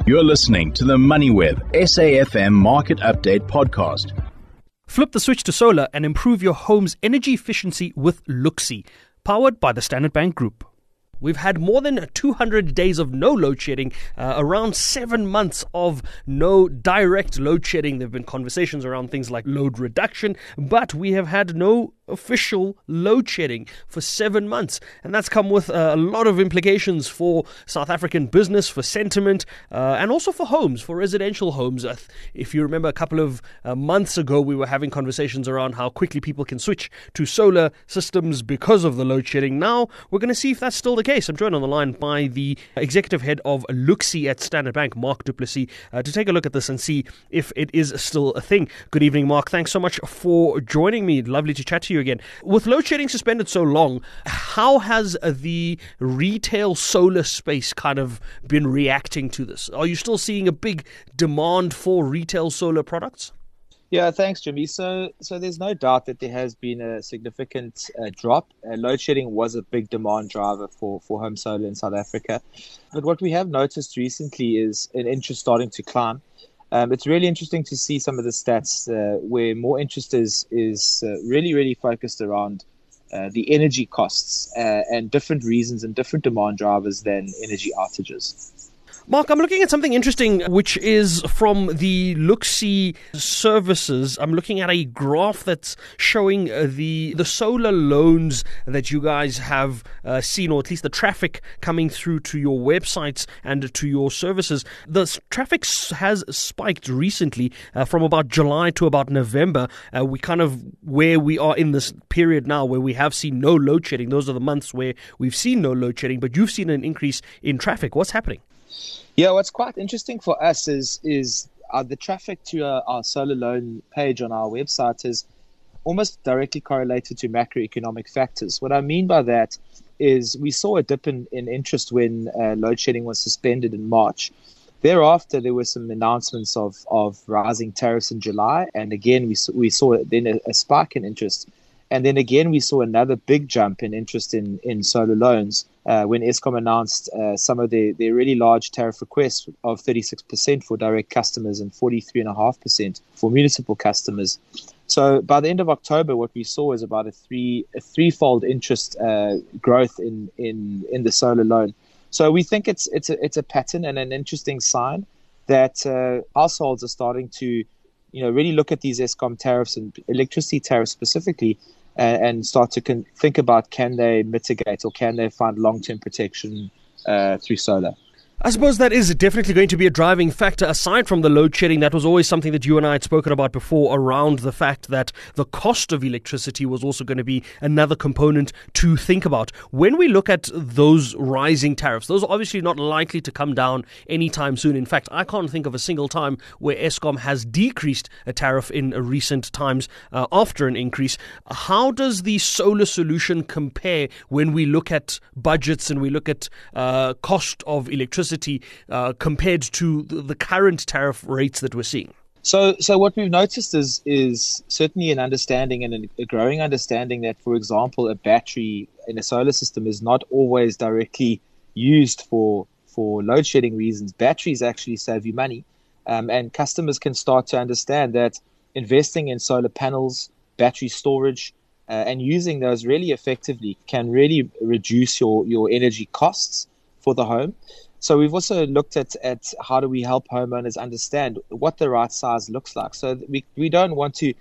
You're listening to the MoneyWeb SAFM Market Update Podcast. Flip the switch to solar and improve your home's energy efficiency with Luxi, powered by the Standard Bank Group. We've had more than 200 days of no load shedding, around 7 months of no direct load shedding. There have been conversations around things like load reduction, but we have had no official load shedding for 7 months. And that's come with a lot of implications for South African business, for sentiment, and also for homes, for residential homes. If you remember a couple of months ago, we were having conversations around how quickly people can switch to solar systems because of the load shedding. Now, we're going to see if that's still the case. I'm joined on the line by the executive head of Luxi at Standard Bank, Mark du Plessis, to take a look at this and see if it is still a thing. Good evening, Mark. Thanks so much for joining me. Lovely to chat to you again. With load shedding suspended so long, how has the retail solar space kind of been reacting to this? Are you still seeing a big demand for retail solar products? Yeah, thanks, Jimmy. So there's no doubt that there has been a significant drop. Load shedding was a big demand driver for home solar in South Africa. But what we have noticed recently is an interest starting to climb. It's really interesting to see some of the stats where more interest is really focused around the energy costs and different reasons and different demand drivers than energy outages. Mark, I'm looking at something interesting, which is from the Luxi services. I'm looking at a graph that's showing the solar loans that you guys have seen, or at least the traffic coming through to your websites and to your services. The traffic has spiked recently from about July to about November. We kind of where we are in this period now where we have seen no load shedding. Those are the months where we've seen no load shedding, but you've seen an increase in traffic. What's happening? Yeah, what's quite interesting for us is the traffic to our solar loan page on our website is almost directly correlated to macroeconomic factors. What I mean by that is we saw a dip in interest when load shedding was suspended in March. Thereafter, there were some announcements of rising tariffs in July, and again we saw then a spike in interest. And then again, we saw another big jump in interest in solar loans when Eskom announced some of their really large tariff requests of 36% for direct customers and 43.5% for municipal customers. So by the end of October, what we saw is about a threefold interest growth in the solar loan. So we think it's a pattern and an interesting sign that households are starting to really look at these Eskom tariffs and electricity tariffs specifically and start to think about, can they mitigate or can they find long-term protection through solar? I suppose that is definitely going to be a driving factor. Aside from the load shedding, that was always something that you and I had spoken about before, around the fact that the cost of electricity was also going to be another component to think about. When we look at those rising tariffs, those are obviously not likely to come down anytime soon. In fact, I can't think of a single time where Eskom has decreased a tariff in recent times after an increase. How does the solar solution compare when we look at budgets and we look at cost of electricity compared to the current tariff rates that we're seeing? So what we've noticed is certainly an understanding and a growing understanding that, for example, a battery in a solar system is not always directly used for load shedding reasons. Batteries actually save you money, and customers can start to understand that investing in solar panels, battery storage, and using those really effectively can really reduce your energy costs for the home. So we've also looked at how do we help homeowners understand what the right size looks like. So we don't want to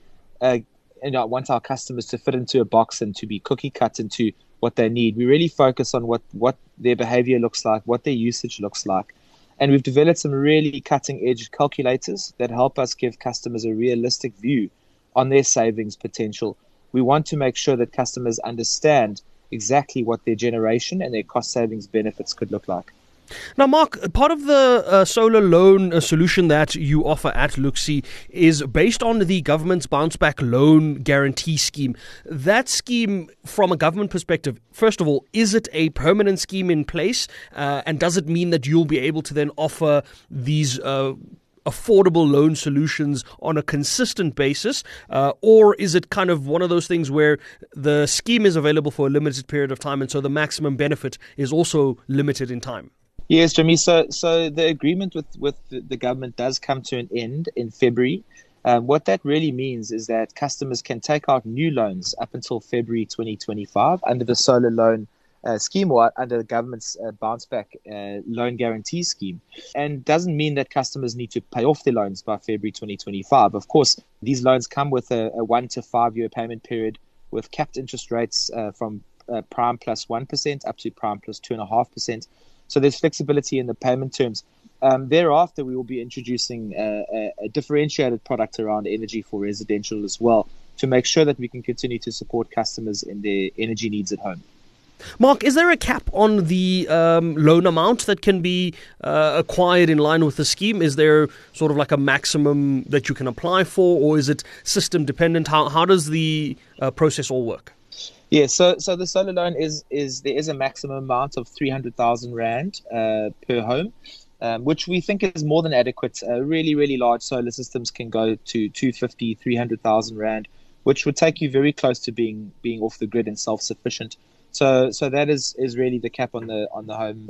want our customers to fit into a box and to be cookie cut into what they need. We really focus on what their behavior looks like, what their usage looks like. And we've developed some really cutting edge calculators that help us give customers a realistic view on their savings potential. We want to make sure that customers understand exactly what their generation and their cost savings benefits could look like. Now, Mark, part of the solar loan solution that you offer at Luxi is based on the government's bounce back loan guarantee scheme. That scheme, from a government perspective, first of all, is it a permanent scheme in place? And does it mean that you'll be able to then offer these affordable loan solutions on a consistent basis? Or is it kind of one of those things where the scheme is available for a limited period of time and so the maximum benefit is also limited in time? Yes, Jimmy. So the agreement with the government does come to an end in February. What that really means is that customers can take out new loans up until February 2025 under the solar loan scheme or under the government's bounce back loan guarantee scheme. And doesn't mean that customers need to pay off their loans by February 2025. Of course, these loans come with a 1 to 5 year payment period with capped interest rates from prime plus 1% up to prime plus 2.5%. So there's flexibility in the payment terms. Thereafter, we will be introducing a differentiated product around energy for residential as well to make sure that we can continue to support customers in their energy needs at home. Mark, is there a cap on the loan amount that can be acquired in line with the scheme? Is there sort of like a maximum that you can apply for, or is it system dependent? How does the process all work? Yeah, so the solar loan is there is a maximum amount of 300,000 Rand per home, which we think is more than adequate. Really, really large solar systems can go to 250,000, 300,000 Rand, which would take you very close to being off the grid and self-sufficient. So that is really the cap on the home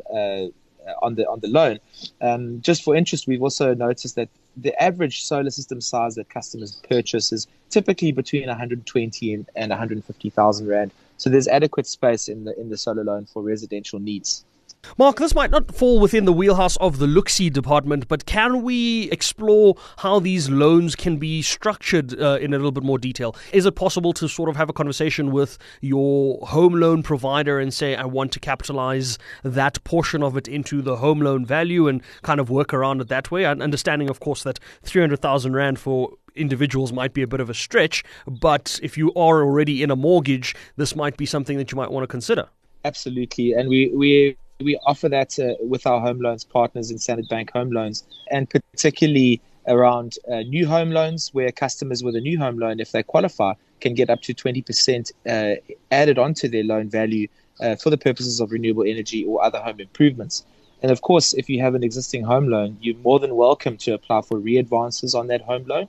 on the loan. Just for interest, we've also noticed that the average solar system size that customers purchase is typically between 120 and 150,000 Rand. So there's adequate space in the solar loan for residential needs. Mark, this might not fall within the wheelhouse of the Luxi department, but can we explore how these loans can be structured in a little bit more detail? Is it possible to sort of have a conversation with your home loan provider and say, I want to capitalize that portion of it into the home loan value and kind of work around it that way? And understanding, of course, that 300,000 Rand for individuals might be a bit of a stretch, but if you are already in a mortgage, this might be something that you might want to consider. Absolutely. And we offer that with our home loans partners in Standard Bank Home Loans, and particularly around new home loans, where customers with a new home loan, if they qualify, can get up to 20% added onto their loan value for the purposes of renewable energy or other home improvements. And of course, if you have an existing home loan, you're more than welcome to apply for re-advances on that home loan,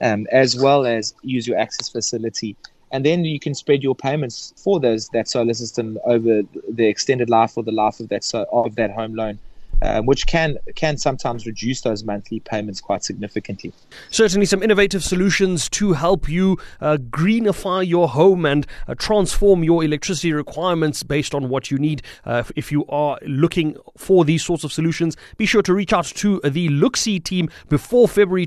as well as use your access facility. And then you can spread your payments for that solar system over the extended life or the life of that home loan, which can sometimes reduce those monthly payments quite significantly. Certainly some innovative solutions to help you greenify your home and transform your electricity requirements based on what you need. If you are looking for these sorts of solutions, be sure to reach out to the Luxi team before February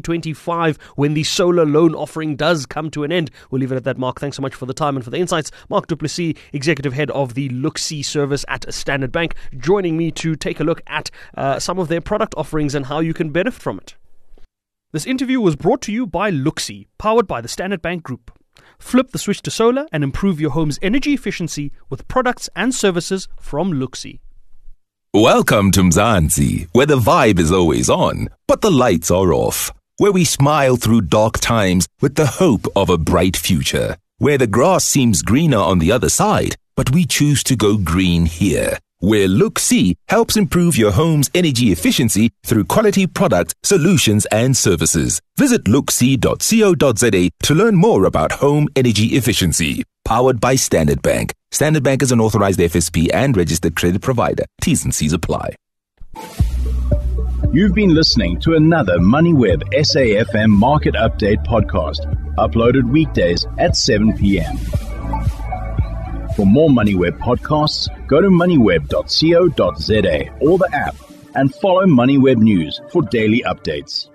2025 when the solar loan offering does come to an end. We'll leave it at that, Mark. Thanks so much for the time and for the insights. Mark du Plessis, Executive Head of the Luxi service at Standard Bank, joining me to take a look at some of their product offerings and how you can benefit from it. This interview was brought to you by Luxi, powered by the Standard Bank Group. Flip the switch to solar and improve your home's energy efficiency with products and services from Luxi. Welcome to Mzansi, where the vibe is always on, but the lights are off. Where we smile through dark times with the hope of a bright future. Where the grass seems greener on the other side, but we choose to go green here. Where Luxi helps improve your home's energy efficiency through quality products, solutions and services. Visit luxi.co.za to learn more about home energy efficiency. Powered by Standard Bank. Standard Bank is an authorized FSP and registered credit provider. T's and C's apply. You've been listening to another MoneyWeb SAFM Market Update podcast, uploaded weekdays at 7 p.m. For more MoneyWeb podcasts, go to moneyweb.co.za or the app and follow MoneyWeb News for daily updates.